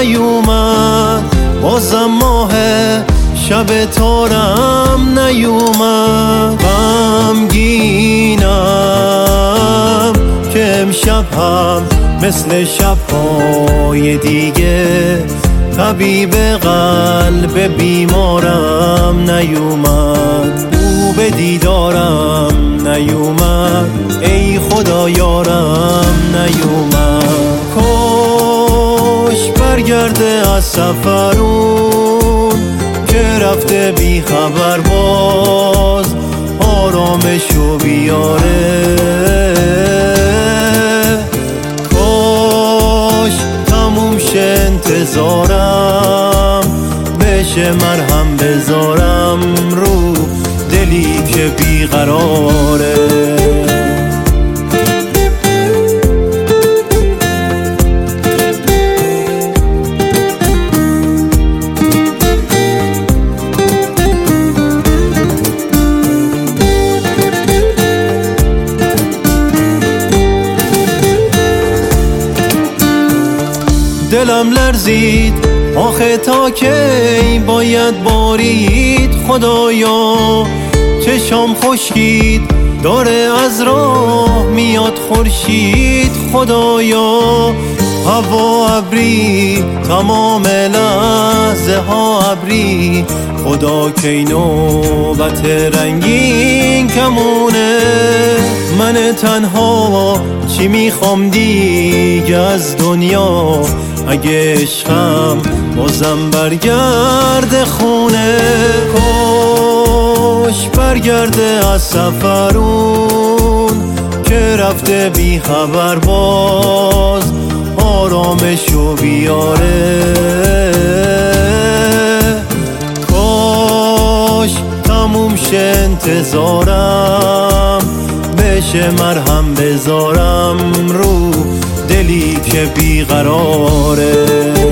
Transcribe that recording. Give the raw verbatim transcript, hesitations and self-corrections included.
نیومد، بازم ماه شب تارم نیومد. غمگینم که امشب هم مثل شب‌های دیگه طبیب قلب بیمارم نیومد. او به دیدارم نیومد، ای خدا یارم نیومد. کاش برگرده از سفرون که رفته بی خبر، باز آرامشو بیاره. کاش تموم شه انتظارم، بشه مرهم بذارم رو دلی که بیقراره. دلم لرزید آخه تا کی باید بارید خدایا. چشام خشکید داره از راه میاد خورشید خدایا. هوا ابری تمام لحظه ها ابری، خدا کی نوبت رنگین کمونه. من تنها چی میخوام دیگه از دنیا، اگه عشقم بازم برگرده خونه. کاش برگرده از سفرون که رفته بی خبر، باز آرامشو بیاره. کاش تموم شه انتظارم، بشه مرهم بذارم رو دلی که بیقراره.